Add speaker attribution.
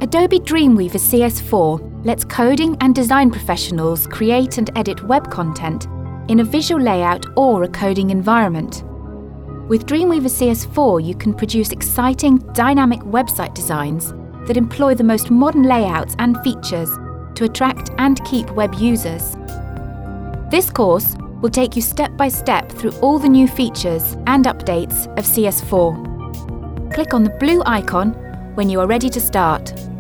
Speaker 1: Adobe Dreamweaver CS4 lets coding and design professionals create and edit web content in a visual layout or a coding environment. With Dreamweaver CS4, you can produce exciting, dynamic website designs that employ the most modern layouts and features to attract and keep web users. This course will take you step by step through all the new features and updates of CS4. Click on the blue icon when you are ready to start.